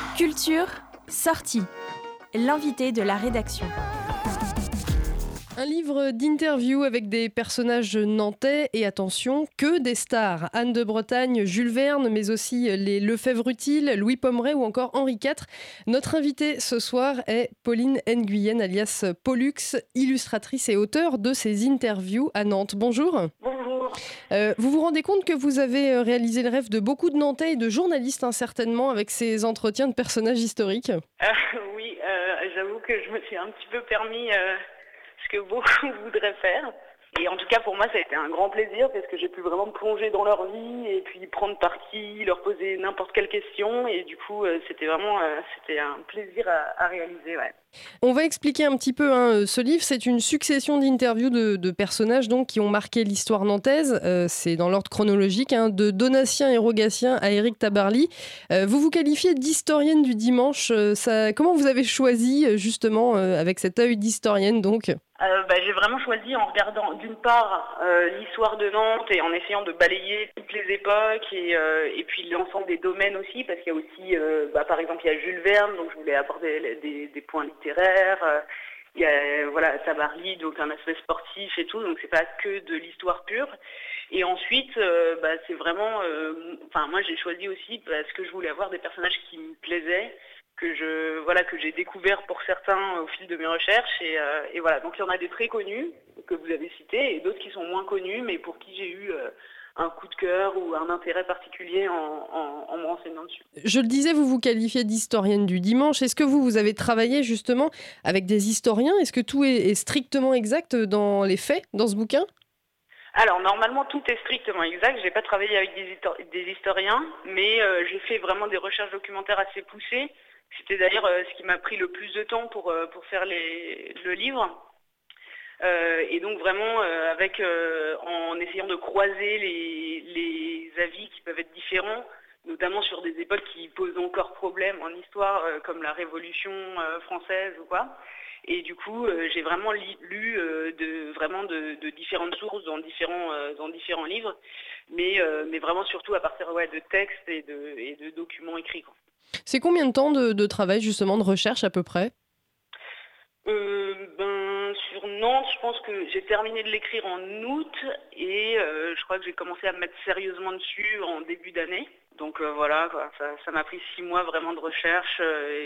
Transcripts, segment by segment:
Culture, sortie. L'invité de la rédaction. Un livre d'interview avec des personnages nantais et attention, que des stars. Anne de Bretagne, Jules Verne, mais aussi les Lefebvre-Utile, Louis Pommeray ou encore Henri IV. Notre invitée ce soir est Pauline Nguyen, alias Pollux, illustratrice et auteure de ces interviews à Nantes. Bonjour. Bonjour. Vous vous rendez compte que vous avez réalisé le rêve de beaucoup de Nantais et de journalistes, certainement, avec ces entretiens de personnages historiques. Oui, j'avoue que je me suis un petit peu permis ce que beaucoup voudraient faire. Et en tout cas, pour moi, ça a été un grand plaisir parce que j'ai pu vraiment me plonger dans leur vie et puis prendre parti, leur poser n'importe quelle question. Et du coup, c'était vraiment c'était un plaisir à réaliser. Ouais. On va expliquer un petit peu ce livre. C'est une succession d'interviews de personnages donc, qui ont marqué l'histoire nantaise. C'est dans l'ordre chronologique, de Donatien et Rogatien à Éric Tabarly. Vous vous qualifiez d'historienne du dimanche. Comment vous avez choisi justement avec cet œil d'historienne donc J'ai vraiment choisi en regardant d'une part l'histoire de Nantes et en essayant de balayer toutes les époques et puis l'ensemble des domaines aussi parce qu'il y a aussi par exemple il y a Jules Verne donc je voulais aborder des points littéraires, il y a Tabarly donc un aspect sportif et tout donc c'est pas que de l'histoire pure et ensuite c'est vraiment moi j'ai choisi aussi parce que je voulais avoir des personnages qui me plaisaient que j'ai découvert pour certains au fil de mes recherches et voilà donc il y en a des très connus que vous avez cités et d'autres qui sont moins connus mais pour qui j'ai eu un coup de cœur ou un intérêt particulier en me renseignant dessus. Je le disais, vous vous qualifiez d'historienne du dimanche. Est-ce que vous avez travaillé justement avec des historiens? Est-ce que tout est strictement exact dans les faits dans ce bouquin? Alors normalement tout est strictement exact, j'ai pas travaillé avec des historiens mais j'ai fait vraiment des recherches documentaires assez poussées. C'était d'ailleurs ce qui m'a pris le plus de temps pour faire le livre. Et donc vraiment en essayant de croiser les avis qui peuvent être différents, notamment sur des époques qui posent encore problème en histoire, comme la Révolution française ou quoi. Et du coup, j'ai vraiment lu de différentes sources dans différents livres, mais vraiment surtout à partir de textes et de documents écrits, quoi. C'est combien de temps de travail, justement, de recherche à peu près? Sur Nantes, je pense que j'ai terminé de l'écrire en août et je crois que j'ai commencé à me mettre sérieusement dessus en début d'année. Donc voilà, quoi, ça m'a pris 6 mois vraiment de recherche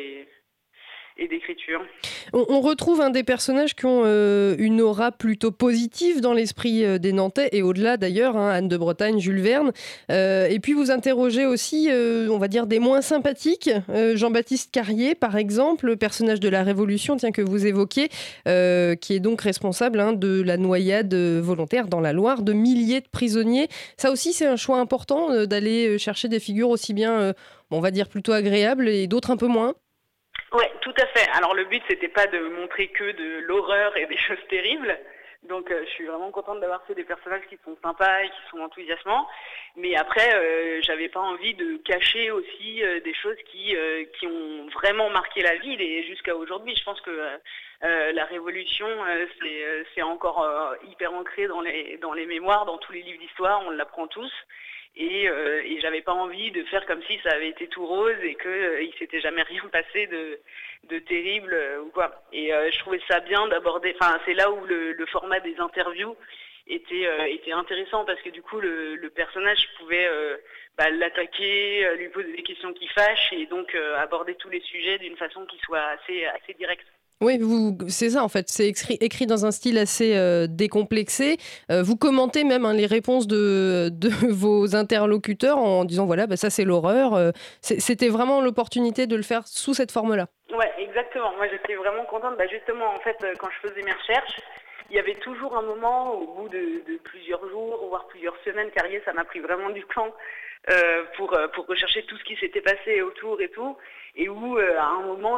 et d'écriture. On retrouve des personnages qui ont une aura plutôt positive dans l'esprit des Nantais et au-delà d'ailleurs, Anne de Bretagne, Jules Verne. Et puis vous interrogez aussi, on va dire, des moins sympathiques. Jean-Baptiste Carrier, par exemple, le personnage de la Révolution que vous évoquez, qui est donc responsable de la noyade volontaire dans la Loire de milliers de prisonniers. Ça aussi, c'est un choix important d'aller chercher des figures aussi bien, on va dire, plutôt agréables et d'autres un peu moins. Ouais, tout à fait. Alors le but c'était pas de montrer que de l'horreur et des choses terribles. Donc je suis vraiment contente d'avoir fait des personnages qui sont sympas et qui sont enthousiasmants. Mais après, j'avais pas envie de cacher aussi des choses qui ont vraiment marqué la ville et jusqu'à aujourd'hui. Je pense que la Révolution, c'est encore hyper ancré dans les mémoires, dans tous les livres d'histoire, on l'apprend tous. Et j'avais pas envie de faire comme si ça avait été tout rose et qu'il s'était jamais rien passé de terrible ou quoi. Et je trouvais ça bien d'aborder. Enfin, c'est là où le format des interviews était intéressant parce que du coup le personnage pouvait l'attaquer, lui poser des questions qui fâchent et donc aborder tous les sujets d'une façon qui soit assez directe. Oui, c'est ça en fait, c'est écrit dans un style assez décomplexé. Vous commentez même les réponses de vos interlocuteurs en disant voilà, ça c'est l'horreur. C'était vraiment l'opportunité de le faire sous cette forme-là. Ouais, exactement. Moi j'étais vraiment contente. Justement, en fait, quand je faisais mes recherches, il y avait toujours un moment au bout de plusieurs jours, voire plusieurs semaines, Carrier, ça m'a pris vraiment du temps pour rechercher tout ce qui s'était passé autour et tout, et où à un moment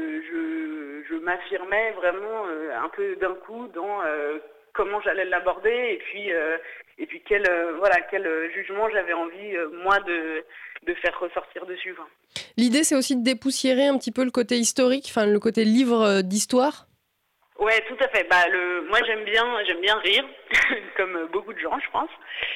je m'affirmais vraiment un peu d'un coup dans comment j'allais l'aborder et puis quel jugement j'avais envie moi de faire ressortir dessus, quoi. L'idée c'est aussi de dépoussiérer un petit peu le côté historique, le côté livre d'histoire. Ouais, tout à fait. Moi j'aime bien rire, comme beaucoup de gens, je pense.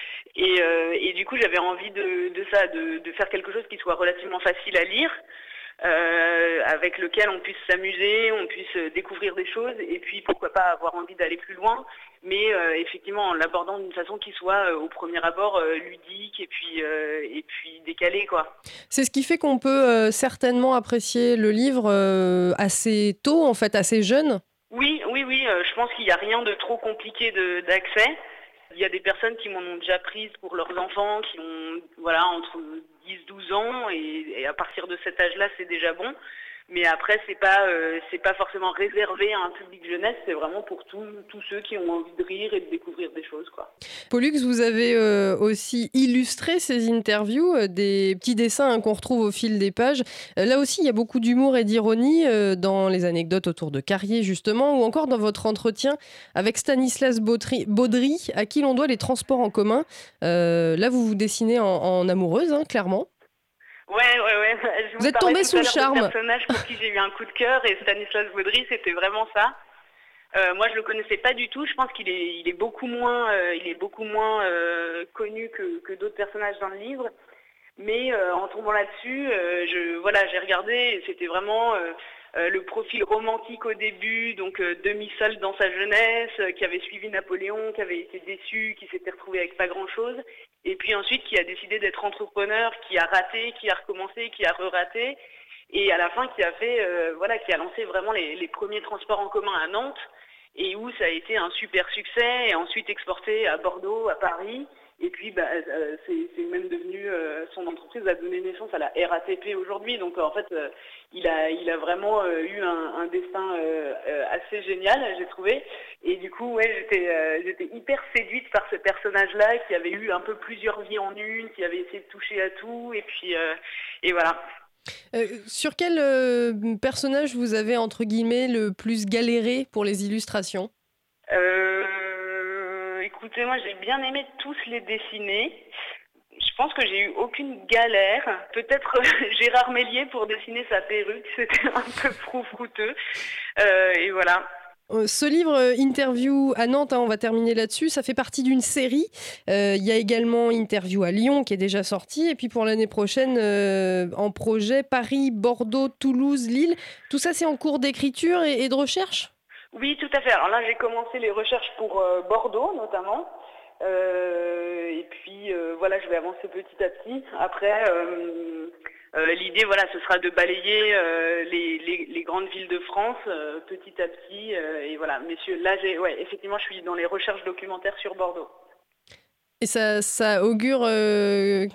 Et du coup, j'avais envie de faire quelque chose qui soit relativement facile à lire, avec lequel on puisse s'amuser, on puisse découvrir des choses et puis pourquoi pas avoir envie d'aller plus loin, mais effectivement en l'abordant d'une façon qui soit au premier abord ludique et puis décalée, quoi. C'est ce qui fait qu'on peut certainement apprécier le livre assez tôt, en fait, assez jeune. Oui, je pense qu'il n'y a rien de trop compliqué d'accès. Il y a des personnes qui m'en ont déjà prise pour leurs enfants, qui ont entre 10-12 ans, et à partir de cet âge-là, c'est déjà bon. Mais après, c'est pas forcément réservé à un public jeunesse, c'est vraiment pour tous ceux qui ont envie de rire et de découvrir des choses, quoi. Pollux, vous avez aussi illustré ces interviews, des petits dessins qu'on retrouve au fil des pages. Là aussi, il y a beaucoup d'humour et d'ironie dans les anecdotes autour de Carrier, justement, ou encore dans votre entretien avec Stanislas Baudry, à qui l'on doit les transports en commun. Là, vous vous dessinez en amoureuse, hein, clairement. Ouais. Vous êtes tombée sous le charme. C'est un personnage pour qui j'ai eu un coup de cœur, et Stanislas Baudry, c'était vraiment ça. Moi, je le connaissais pas du tout. Je pense qu'il est beaucoup moins connu que d'autres personnages dans le livre. Mais en tombant là-dessus, j'ai regardé. Et c'était vraiment le profil romantique au début, donc demi-solde dans sa jeunesse, qui avait suivi Napoléon, qui avait été déçu, qui s'était retrouvé avec pas grand-chose. Et puis ensuite, qui a décidé d'être entrepreneur, qui a raté, qui a recommencé, qui a re-raté, et à la fin, qui a lancé vraiment les premiers transports en commun à Nantes, et où ça a été un super succès, et ensuite exporté à Bordeaux, à Paris, et puis c'est même devenu, son entreprise a donné naissance à la RATP aujourd'hui, donc en fait, il a vraiment eu un destin assez génial, j'ai trouvé. Et du coup, j'étais hyper séduite par ce personnage-là qui avait eu un peu plusieurs vies en une, qui avait essayé de toucher à tout, et puis et voilà. Sur quel personnage vous avez, entre guillemets, le plus galéré pour les illustrations ? Écoutez, moi j'ai bien aimé tous les dessiner. Je pense que j'ai eu aucune galère. Peut-être Gérard Mélier pour dessiner sa perruque, c'était un peu froufrouteux. Et voilà. Ce livre Interview à Nantes, on va terminer là-dessus, ça fait partie d'une série. Il y a également Interview à Lyon qui est déjà sorti. Et puis pour l'année prochaine, en projet, Paris, Bordeaux, Toulouse, Lille. Tout ça, c'est en cours d'écriture et de recherche ? Oui, tout à fait. Alors là, j'ai commencé les recherches pour Bordeaux notamment. Et puis je vais avancer petit à petit. Après, l'idée, ce sera de balayer les grandes villes de France petit à petit. Et voilà, messieurs, là, effectivement, je suis dans les recherches documentaires sur Bordeaux. Et ça augure comment ?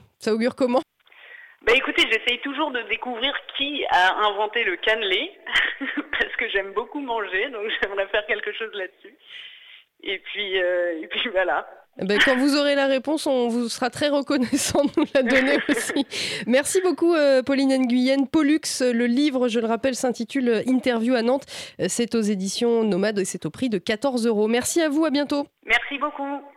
Écoutez, j'essaye toujours de découvrir qui a inventé le cannelé, parce que j'aime beaucoup manger, donc j'aimerais faire quelque chose là-dessus. Et puis voilà. Quand vous aurez la réponse, on vous sera très reconnaissant de nous la donner aussi. Merci beaucoup Pauline Nguyen. Pollux, le livre, je le rappelle, s'intitule Interview à Nantes. C'est aux éditions Nomade et c'est au prix de 14 €. Merci à vous, à bientôt. Merci beaucoup.